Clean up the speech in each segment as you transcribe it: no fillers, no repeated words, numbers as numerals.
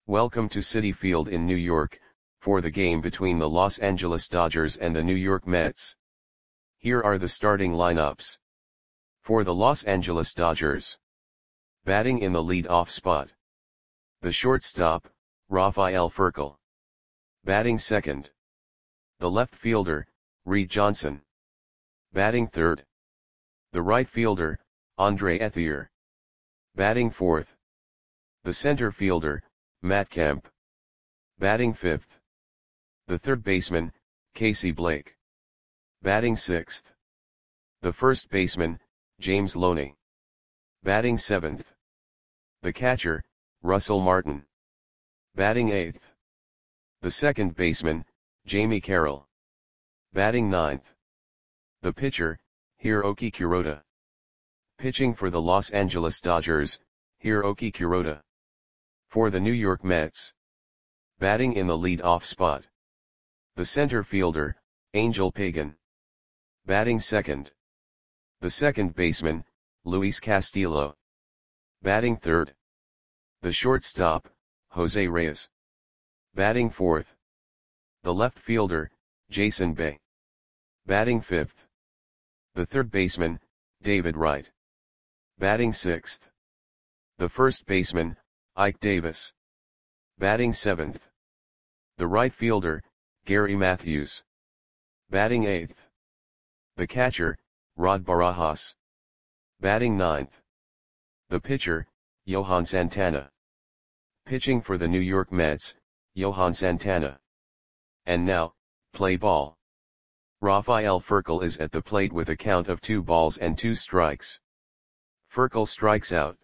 Welcome to Citi Field in New York, for the game between the Los Angeles Dodgers and the New York Mets. Here are the starting lineups. For the Los Angeles Dodgers. Batting in the lead-off spot. The shortstop, Rafael Furcal. Batting second. The left fielder, Reed Johnson. Batting third. The right fielder, Andre Ethier. Batting fourth. The center fielder, Matt Kemp. Batting fifth. The third baseman, Casey Blake. Batting sixth. The first baseman, James Loney. Batting seventh. The catcher, Russell Martin. Batting eighth. The second baseman, Jamie Carroll. Batting ninth. The pitcher, Hiroki Kuroda. Pitching for the Los Angeles Dodgers, Hiroki Kuroda. For the New York Mets. Batting in the lead-off spot. The center fielder, Angel Pagan. Batting second. The second baseman, Luis Castillo. Batting third. The shortstop, Jose Reyes. Batting fourth. The left fielder, Jason Bay. Batting fifth. The third baseman, David Wright. Batting sixth. The first baseman, Ike Davis. Batting seventh. The right fielder, Gary Matthews. Batting eighth. The catcher, Rod Barajas. Batting ninth. The pitcher, Johan Santana. Pitching for the New York Mets, Johan Santana. And now, play ball. Rafael Furcal is at the plate with a count of 2 balls and 2 strikes. Furcal strikes out.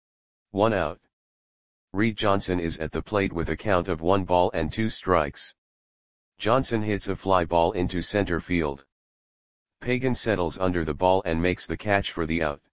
1 out. Reed Johnson is at the plate with a count of 1 ball and 2 strikes. Johnson hits a fly ball into center field. Pagan settles under the ball and makes the catch for the out.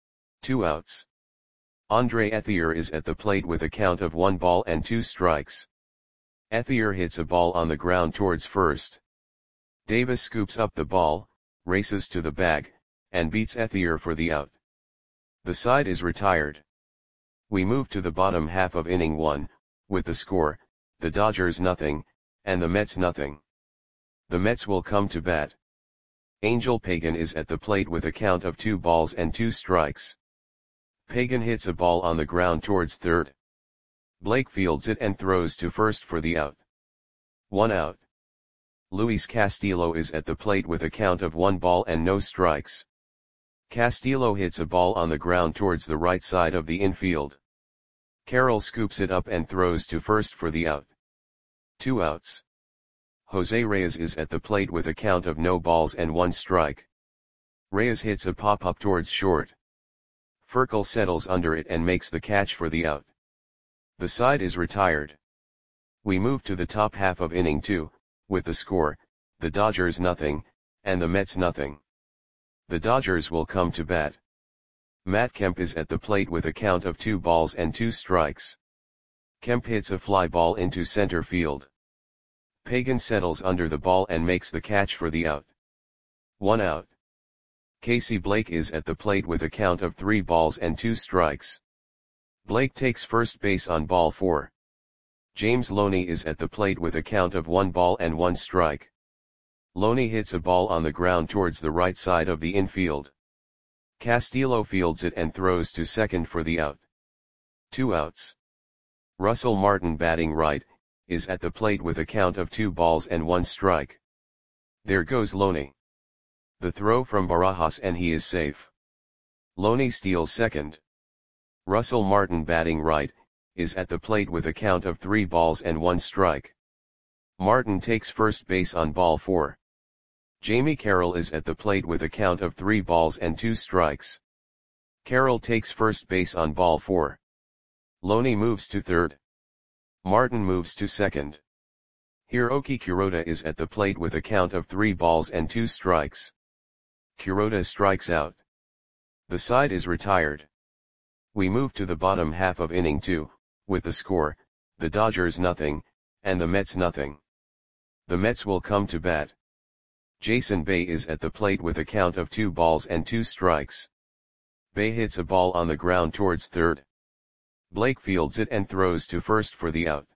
2 outs. Andre Ethier is at the plate with a count of 1 ball and 2 strikes. Ethier hits a ball on the ground towards first. Davis scoops up the ball, races to the bag, and beats Ethier for the out. The side is retired. We move to the bottom half of inning 1, with the score, the Dodgers nothing, and the Mets nothing. The Mets will come to bat. Angel Pagan is at the plate with a count of 2 balls and 2 strikes. Pagan hits a ball on the ground towards third. Blake fields it and throws to first for the out. 1 out. Luis Castillo is at the plate with a count of 1 ball and no strikes. Castillo hits a ball on the ground towards the right side of the infield. Carroll scoops it up and throws to first for the out. 2 outs. Jose Reyes is at the plate with a count of no balls and 1 strike. Reyes hits a pop-up towards short. Furcal settles under it and makes the catch for the out. The side is retired. We move to the top half of inning 2, with the score, the Dodgers nothing, and the Mets nothing. The Dodgers will come to bat. Matt Kemp is at the plate with a count of 2 balls and 2 strikes. Kemp hits a fly ball into center field. Pagan settles under the ball and makes the catch for the out. 1 out. Casey Blake is at the plate with a count of 3 balls and 2 strikes. Blake takes first base on ball 4. James Loney is at the plate with a count of 1 ball and 1 strike. Loney hits a ball on the ground towards the right side of the infield. Castillo fields it and throws to second for the out. 2 outs. Russell Martin batting right, is at the plate with a count of 2 balls and 1 strike. There goes Loney. The throw from Barajas and he is safe. Loney steals second. Russell Martin batting right, is at the plate with a count of 3 balls and 1 strike. Martin takes first base on ball 4. Jamie Carroll is at the plate with a count of 3 balls and 2 strikes. Carroll takes first base on ball 4. Loney moves to third. Martin moves to second. Hiroki Kuroda is at the plate with a count of 3 balls and 2 strikes. Kuroda strikes out. The side is retired. We move to the bottom half of inning 2, with the score, the Dodgers nothing, and the Mets nothing. The Mets will come to bat. Jason Bay is at the plate with a count of 2 balls and 2 strikes. Bay hits a ball on the ground towards third. Blake fields it and throws to first for the out.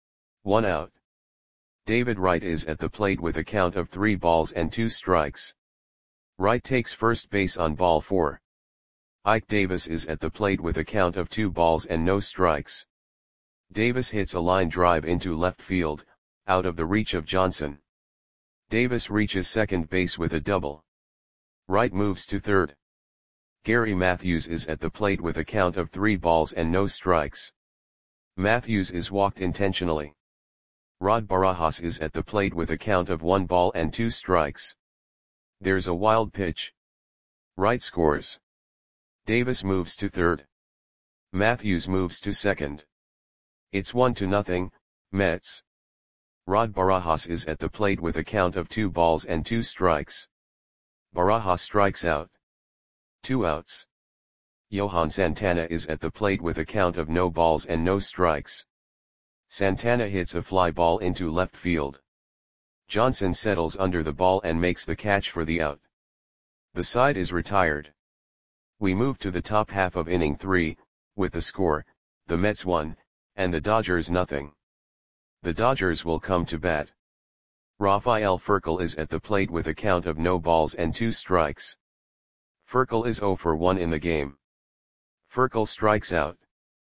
1 out. David Wright is at the plate with a count of 3 balls and 2 strikes. Wright takes first base on ball 4. Ike Davis is at the plate with a count of 2 balls and no strikes. Davis hits a line drive into left field, out of the reach of Johnson. Davis reaches second base with a double. Wright moves to third. Gary Matthews is at the plate with a count of 3 balls and no strikes. Matthews is walked intentionally. Rod Barajas is at the plate with a count of 1 ball and 2 strikes. There's a wild pitch. Wright scores. Davis moves to third. Matthews moves to second. It's 1-0, Mets. Rod Barajas is at the plate with a count of 2 balls and 2 strikes. Barajas strikes out. 2 outs. Johan Santana is at the plate with a count of no balls and no strikes. Santana hits a fly ball into left field. Johnson settles under the ball and makes the catch for the out. The side is retired. We move to the top half of inning 3, with the score, the Mets 1, and the Dodgers 0. The Dodgers will come to bat. Rafael Furcal is at the plate with a count of no balls and 2 strikes. Furcal is 0 for 1 in the game. Furcal strikes out.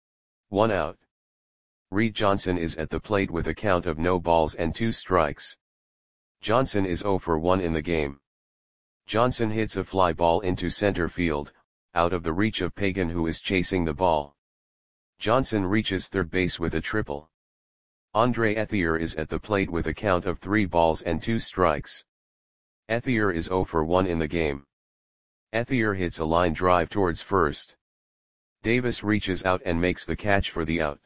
1 out. Reed Johnson is at the plate with a count of no balls and 2 strikes. Johnson is 0 for 1 in the game. Johnson hits a fly ball into center field, out of the reach of Pagan, who is chasing the ball. Johnson reaches third base with a triple. Andre Ethier is at the plate with a count of 3 balls and 2 strikes. Ethier is 0 for 1 in the game. Ethier hits a line drive towards first. Davis reaches out and makes the catch for the out.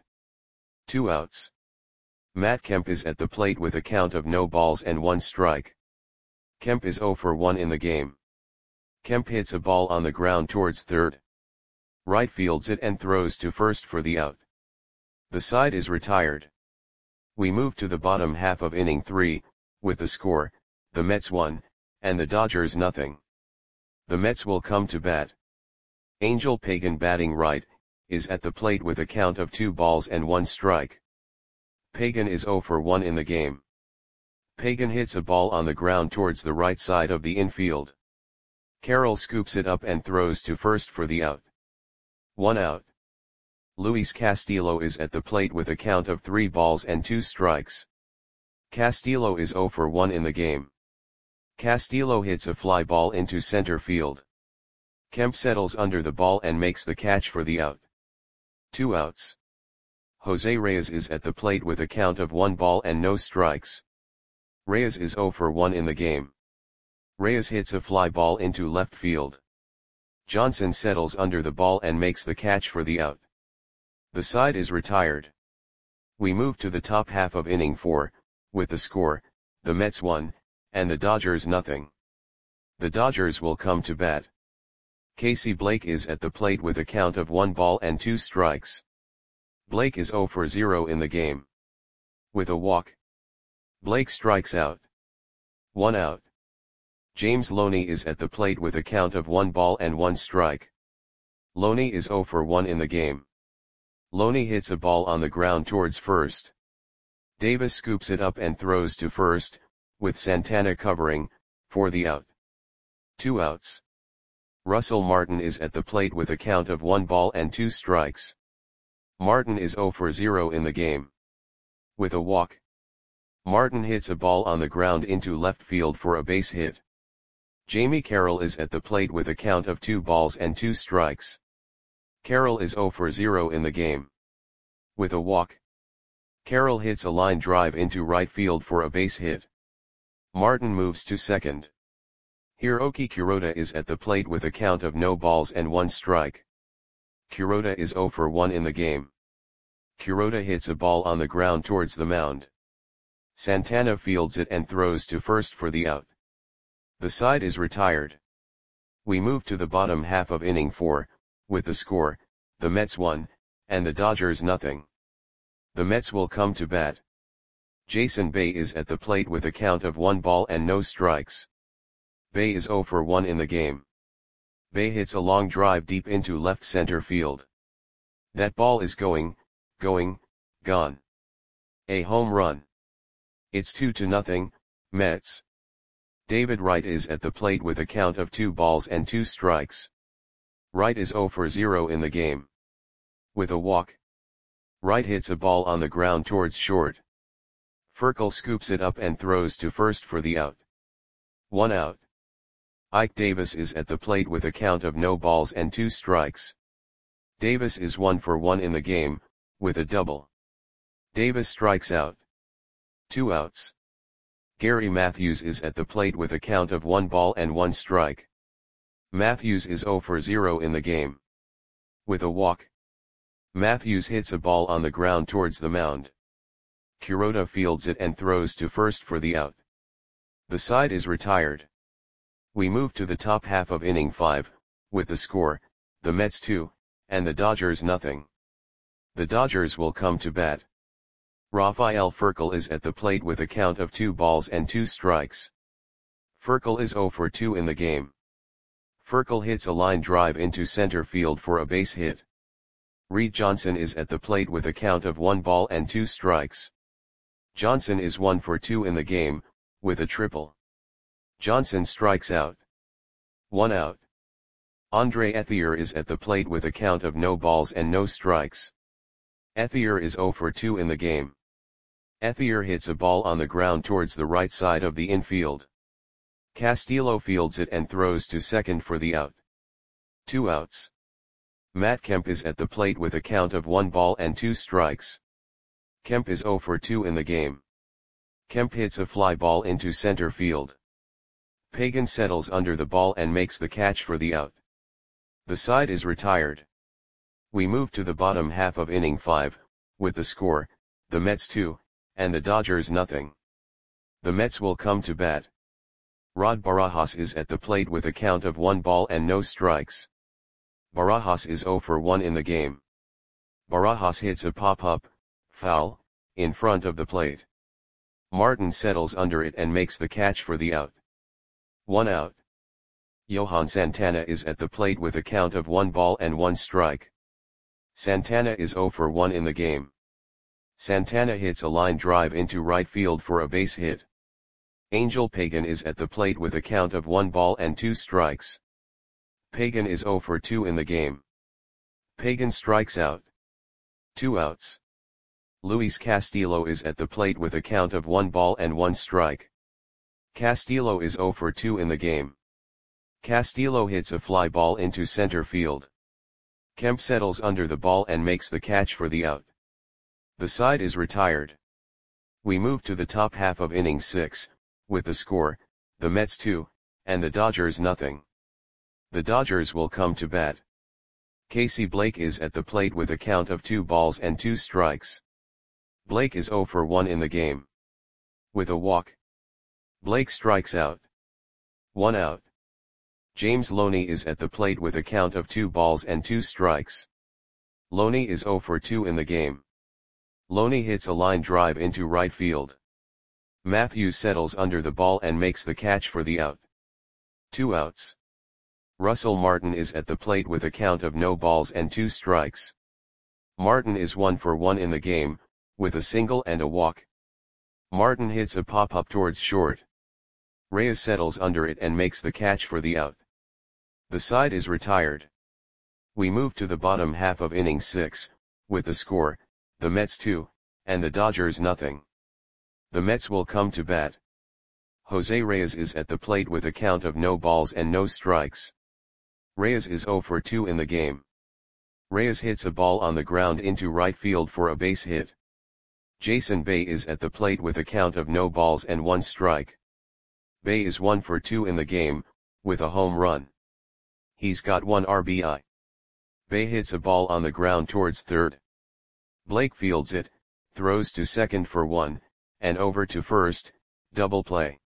2 outs. Matt Kemp is at the plate with a count of no balls and 1 strike. Kemp is 0 for 1 in the game. Kemp hits a ball on the ground towards third. Wright fields it and throws to first for the out. The side is retired. We move to the bottom half of inning 3, with the score, the Mets 1, and the Dodgers 0. The Mets will come to bat. Angel Pagan, batting right, is at the plate with a count of 2 balls and 1 strike. Pagan is 0 for 1 in the game. Pagan hits a ball on the ground towards the right side of the infield. Carroll scoops it up and throws to first for the out. 1 out. Luis Castillo is at the plate with a count of 3 balls and 2 strikes. Castillo is 0 for 1 in the game. Castillo hits a fly ball into center field. Kemp settles under the ball and makes the catch for the out. 2 outs. Jose Reyes is at the plate with a count of 1 ball and no strikes. Reyes is 0 for 1 in the game. Reyes hits a fly ball into left field. Johnson settles under the ball and makes the catch for the out. The side is retired. We move to the top half of inning 4, with the score, the Mets 1, and the Dodgers 0. The Dodgers will come to bat. Casey Blake is at the plate with a count of 1 ball and 2 strikes. Blake is 0 for 0 in the game. With a walk, Blake strikes out. 1 out. James Loney is at the plate with a count of 1 ball and 1 strike. Loney is 0 for 1 in the game. Loney hits a ball on the ground towards first. Davis scoops it up and throws to first, with Santana covering, for the out. 2 outs. Russell Martin is at the plate with a count of 1 ball and 2 strikes. Martin is 0 for 0 in the game. With a walk, Martin hits a ball on the ground into left field for a base hit. Jamie Carroll is at the plate with a count of 2 balls and 2 strikes. Carroll is 0 for 0 in the game. With a walk, Carroll hits a line drive into right field for a base hit. Martin moves to second. Hiroki Kuroda is at the plate with a count of no balls and 1 strike. Kuroda is 0 for 1 in the game. Kuroda hits a ball on the ground towards the mound. Santana fields it and throws to first for the out. The side is retired. We move to the bottom half of inning 4, with the score, the Mets 1, and the Dodgers 0. The Mets will come to bat. Jason Bay is at the plate with a count of 1 ball and no strikes. Bay is 0 for 1 in the game. Bay hits a long drive deep into left center field. That ball is going, gone. A home run. It's 2-0, Mets. David Wright is at the plate with a count of 2 balls and 2 strikes. Wright is 0 for 0 in the game. With a walk. Wright hits a ball on the ground towards short. Furcal scoops it up and throws to first for the out. 1 out. Ike Davis is at the plate with a count of no balls and 2 strikes. Davis is 1 for 1 in the game, with a double. Davis strikes out. 2 outs. Gary Matthews is at the plate with a count of 1 ball and 1 strike. Matthews is 0 for 0 in the game. With a walk. Matthews hits a ball on the ground towards the mound. Kuroda fields it and throws to first for the out. The side is retired. We move to the top half of inning 5, with the score, the Mets 2, and the Dodgers nothing. The Dodgers will come to bat. Rafael Furcal is at the plate with a count of 2 balls and 2 strikes. Furcal is 0 for 2 in the game. Furcal hits a line drive into center field for a base hit. Reed Johnson is at the plate with a count of 1 ball and 2 strikes. Johnson is 1 for 2 in the game, with a triple. Johnson strikes out. 1 out. Andre Ethier is at the plate with a count of no balls and no strikes. Ethier is 0 for 2 in the game. Ethier hits a ball on the ground towards the right side of the infield. Castillo fields it and throws to second for the out. 2 outs. Matt Kemp is at the plate with a count of 1 ball and 2 strikes. Kemp is 0 for 2 in the game. Kemp hits a fly ball into center field. Pagan settles under the ball and makes the catch for the out. The side is retired. We move to the bottom half of inning 5, with the score, the Mets 2, and the Dodgers nothing. The Mets will come to bat. Rod Barajas is at the plate with a count of 1 ball and no strikes. Barajas is 0 for 1 in the game. Barajas hits a pop-up, foul, in front of the plate. Martin settles under it and makes the catch for the out. 1 out. Johan Santana is at the plate with a count of 1 ball and 1 strike. Santana is 0 for 1 in the game. Santana hits a line drive into right field for a base hit. Angel Pagan is at the plate with a count of 1 ball and 2 strikes. Pagan is 0 for 2 in the game. Pagan strikes out. 2 outs. Luis Castillo is at the plate with a count of 1 ball and 1 strike. Castillo is 0 for 2 in the game. Castillo hits a fly ball into center field. Kemp settles under the ball and makes the catch for the out. The side is retired. We move to the top half of inning 6, with the score, the Mets 2, and the Dodgers nothing. The Dodgers will come to bat. Casey Blake is at the plate with a count of 2 balls and 2 strikes. Blake is 0 for 1 in the game. With a walk. Blake strikes out. 1 out. James Loney is at the plate with a count of 2 balls and 2 strikes. Loney is 0 for 2 in the game. Loney hits a line drive into right field. Matthews settles under the ball and makes the catch for the out. 2 outs. Russell Martin is at the plate with a count of no balls and 2 strikes. Martin is 1 for 1 in the game, with a single and a walk. Martin hits a pop-up towards short. Reyes settles under it and makes the catch for the out. The side is retired. We move to the bottom half of inning 6, with the score, the Mets 2, and the Dodgers nothing. The Mets will come to bat. Jose Reyes is at the plate with a count of no balls and no strikes. Reyes is 0 for 2 in the game. Reyes hits a ball on the ground into right field for a base hit. Jason Bay is at the plate with a count of no balls and 1 strike. Bay is 1 for 2 in the game, with a home run. He's got 1 RBI. Bay hits a ball on the ground towards third. Blake fields it, throws to second for 1, and over to first, double play.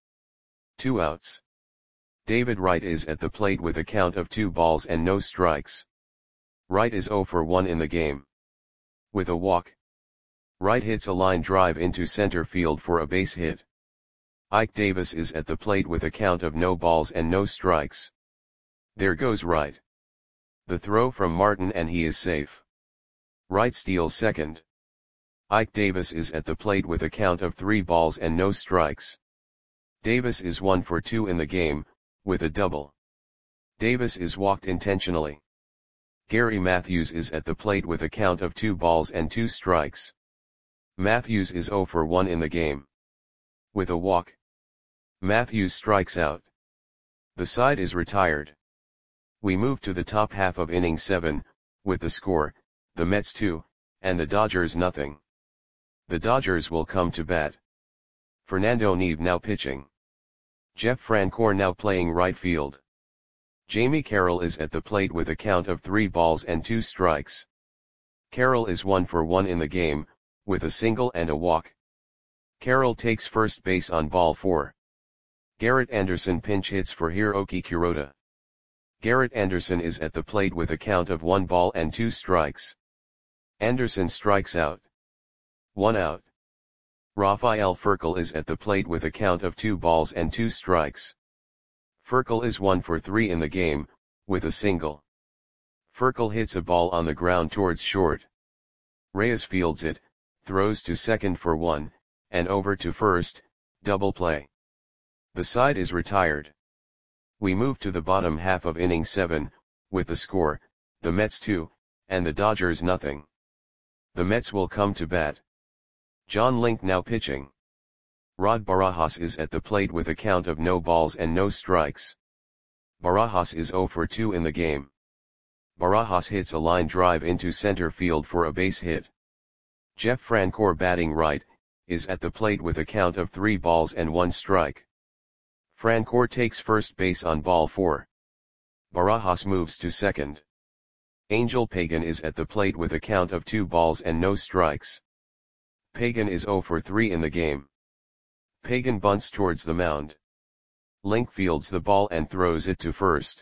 2 outs. David Wright is at the plate with a count of 2 balls and no strikes. Wright is 0 for 1 in the game. With a walk. Wright hits a line drive into center field for a base hit. Ike Davis is at the plate with a count of no balls and no strikes. There goes Wright. The throw from Martin and he is safe. Wright steals second. Ike Davis is at the plate with a count of 3 balls and no strikes. Davis is 1 for 2 in the game, with a double. Davis is walked intentionally. Gary Matthews is at the plate with a count of 2 balls and 2 strikes. Matthews is 0 for 1 in the game. With a walk, Matthews strikes out. The side is retired. We move to the top half of inning 7, with the score, the Mets 2, and the Dodgers nothing. The Dodgers will come to bat. Fernando Neve now pitching. Jeff Francoeur now playing right field. Jamie Carroll is at the plate with a count of 3 balls and 2 strikes. Carroll is 1 for 1 in the game, with a single and a walk. Carroll takes first base on ball 4. Garrett Anderson pinch hits for Hiroki Kuroda. Garrett Anderson is at the plate with a count of 1 ball and 2 strikes. Anderson strikes out. 1 out. Rafael Furcal is at the plate with a count of 2 balls and 2 strikes. Furcal is 1 for 3 in the game, with a single. Furcal hits a ball on the ground towards short. Reyes fields it, throws to second for 1, and over to first, double play. The side is retired. We move to the bottom half of inning 7, with the score, the Mets 2, and the Dodgers nothing. The Mets will come to bat. John Link now pitching. Rod Barajas is at the plate with a count of no balls and no strikes. Barajas is 0 for 2 in the game. Barajas hits a line drive into center field for a base hit. Jeff Francoeur batting right, is at the plate with a count of 3 balls and 1 strike. Francoeur takes first base on ball 4. Barajas moves to second. Angel Pagan is at the plate with a count of 2 balls and no strikes. Pagan is 0 for 3 in the game. Pagan bunts towards the mound. Link fields the ball and throws it to first.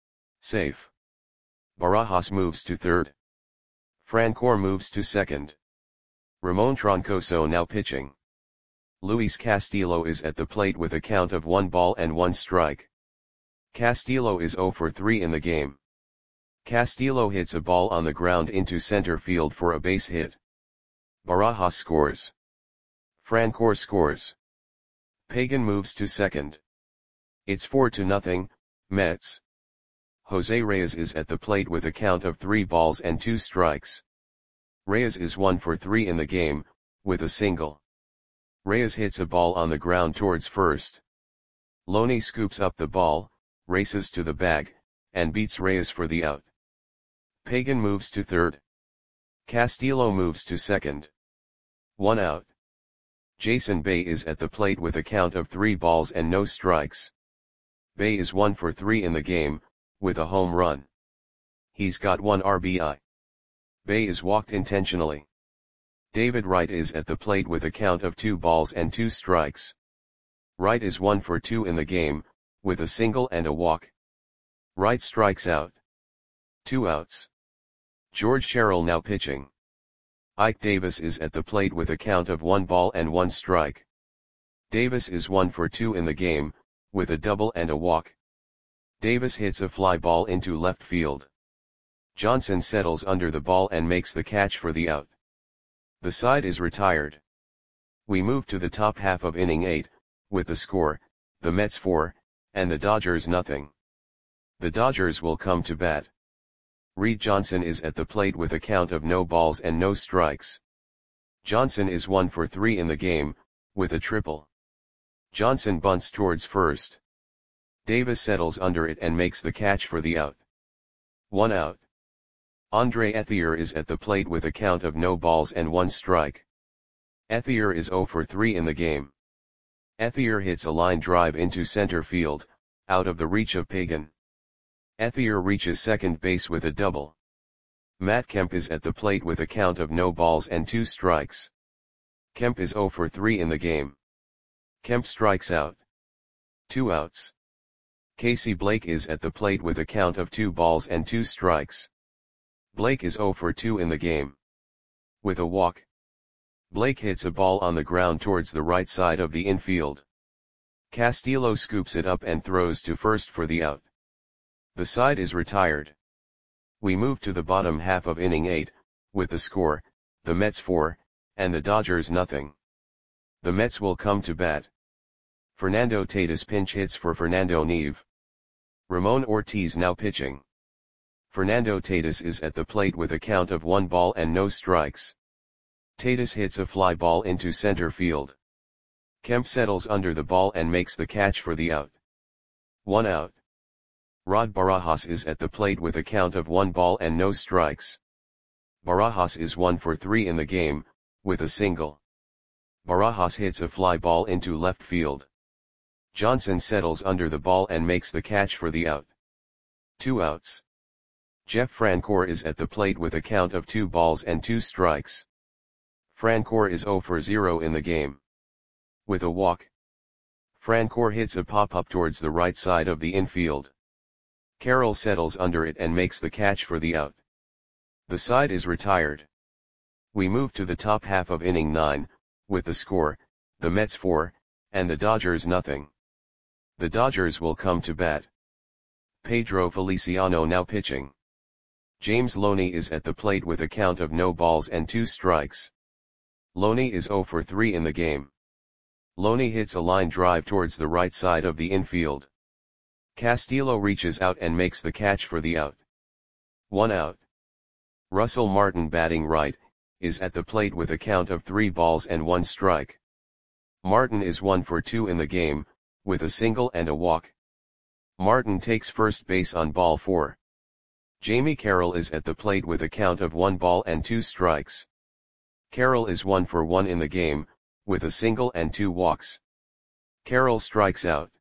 Safe. Barajas moves to third. Francoeur moves to second. Ramon Troncoso now pitching. Luis Castillo is at the plate with a count of 1 ball and 1 strike. Castillo is 0 for 3 in the game. Castillo hits a ball on the ground into center field for a base hit. Barajas scores. Francoeur scores. Pagan moves to second. It's 4-0, Mets. Jose Reyes is at the plate with a count of 3 balls and 2 strikes. Reyes is 1 for 3 in the game, with a single. Reyes hits a ball on the ground towards first. Loney scoops up the ball, races to the bag, and beats Reyes for the out. Pagan moves to third. Castillo moves to second. 1 out. Jason Bay is at the plate with a count of 3 balls and no strikes. Bay is 1 for 3 in the game, with a home run. He's got 1 RBI. Bay is walked intentionally. David Wright is at the plate with a count of 2 balls and 2 strikes. Wright is 1 for 2 in the game, with a single and a walk. Wright strikes out. 2 outs. George Sherrill now pitching. Ike Davis is at the plate with a count of 1 ball and 1 strike. Davis is 1 for 2 in the game, with a double and a walk. Davis hits a fly ball into left field. Johnson settles under the ball and makes the catch for the out. The side is retired. We move to the top half of inning 8, with the score, the Mets 4, and the Dodgers nothing. The Dodgers will come to bat. Reed Johnson is at the plate with a count of no balls and no strikes. Johnson is 1 for 3 in the game, with a triple. Johnson bunts towards first. Davis settles under it and makes the catch for the out. 1 out. Andre Ethier is at the plate with a count of no balls and 1 strike. Ethier is 0 for 3 in the game. Ethier hits a line drive into center field, out of the reach of Pagan. Ethier reaches second base with a double. Matt Kemp is at the plate with a count of no balls and 2 strikes. Kemp is 0 for 3 in the game. Kemp strikes out. 2 outs. Casey Blake is at the plate with a count of 2 balls and 2 strikes. Blake is 0 for 2 in the game. With a walk. Blake hits a ball on the ground towards the right side of the infield. Castillo scoops it up and throws to first for the out. The side is retired. We move to the bottom half of inning 8, with the score, the Mets 4, and the Dodgers nothing. The Mets will come to bat. Fernando Tatis pinch hits for Fernando Neve. Ramon Ortiz now pitching. Fernando Tatis is at the plate with a count of 1 ball and no strikes. Tatis hits a fly ball into center field. Kemp settles under the ball and makes the catch for the out. 1 out. Rod Barajas is at the plate with a count of 1 ball and no strikes. Barajas is 1 for 3 in the game, with a single. Barajas hits a fly ball into left field. Johnson settles under the ball and makes the catch for the out. 2 outs. Jeff Francoeur is at the plate with a count of 2 balls and 2 strikes. Francoeur is 0 for 0 in the game. With a walk. Francoeur hits a pop-up towards the right side of the infield. Carroll settles under it and makes the catch for the out. The side is retired. We move to the top half of inning 9, with the score, the Mets 4, and the Dodgers nothing. The Dodgers will come to bat. Pedro Feliciano now pitching. James Loney is at the plate with a count of no balls and 2 strikes. Loney is 0 for 3 in the game. Loney hits a line drive towards the right side of the infield. Castillo reaches out and makes the catch for the out. 1 out. Russell Martin batting right, is at the plate with a count of 3 balls and 1 strike. Martin is 1 for 2 in the game, with a single and a walk. Martin takes first base on ball 4. Jamie Carroll is at the plate with a count of 1 ball and 2 strikes. Carroll is 1 for 1 in the game, with a single and 2 walks. Carroll strikes out.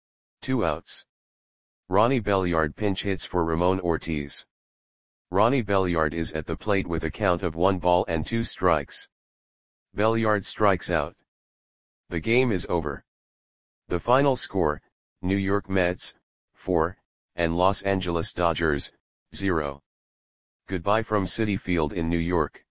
2 outs. Ronnie Belliard pinch hits for Ramon Ortiz. Ronnie Belliard is at the plate with a count of 1 ball and 2 strikes. Belliard strikes out. The game is over. The final score, New York Mets, 4, and Los Angeles Dodgers, 0. Goodbye from Citi Field in New York.